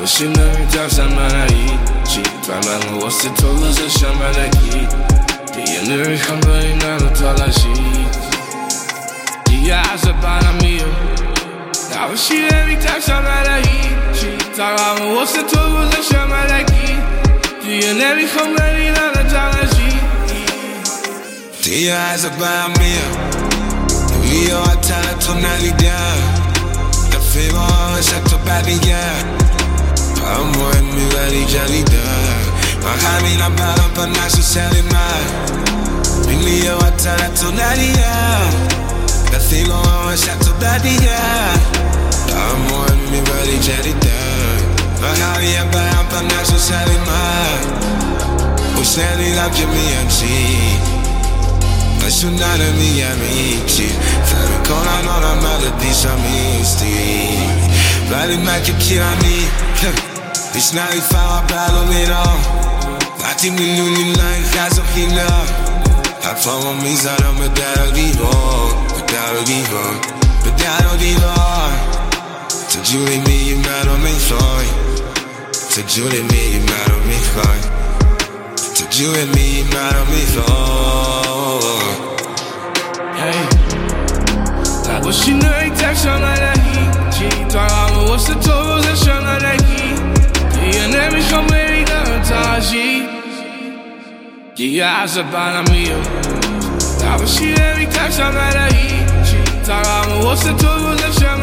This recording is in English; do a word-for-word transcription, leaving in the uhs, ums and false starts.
신을 잡사만하이 지발만 옷을 돌려서 샤마라기 뒤에는 한 번이 나는 돌아시 뒤에서 바람이요 나오시에미 잡사만하이 지발만 옷을 돌려서 샤마라기 뒤에는 한 번이 나는 돌아시 뒤에서 바람이요 Io a tala tonalità Da fimo esatto badia Amo en mi realidad Mahami na balang panasa sa lima Io a tala tonalità Da fimo esatto badia Amo en mi realidad Mahami na balang panasa sa lima Usali la piamianci Suonare miei amici Fare ancora una melodie amici Vale mai che chiami Visnari fa bello meno Fatti milioni là in casa fino A fama misera me dare vivo Me dare vivo Me dare vivo Se giuri mi mero mi fai Se giuri mi mero mi fai Se giuri mi mero mi fai Hey, 나도 신을 taksanalahi 지도하고 옷을 도우서 샤나라기 뒤에 내미 컴레이가 다시 뒤에서 바람이요 나도 신을 taksanalahi 지도하고 옷을 도우서 샤나라기